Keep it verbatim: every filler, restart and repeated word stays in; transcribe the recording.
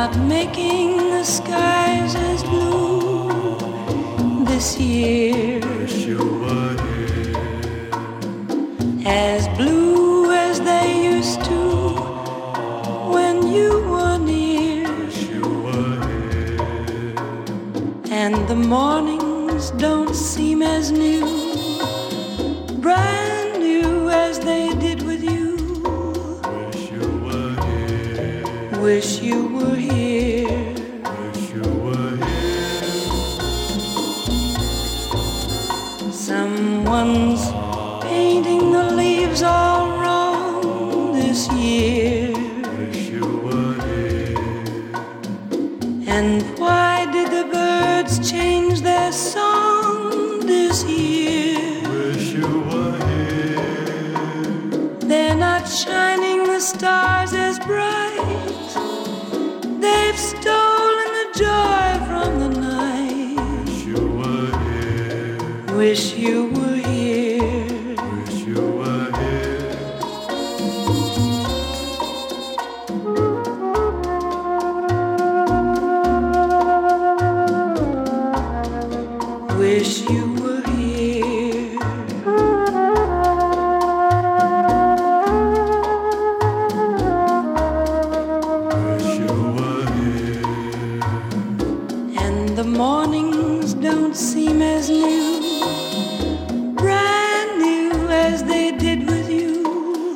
not making the skies as blue this year. Wish you were here. As blue as they used to when you were near. Wish you were here. And the mornings don't seem as new, brand new as they did with you. Wish you were here. Wish you were here. Wish you were here. Someone's painting the leaves all wrong this year. Wish you were here. And why did the birds change their song this year? Wish you were here. They're not shining the stars as bright. They've stolen the joy from the night. Wish you were here. Wish you were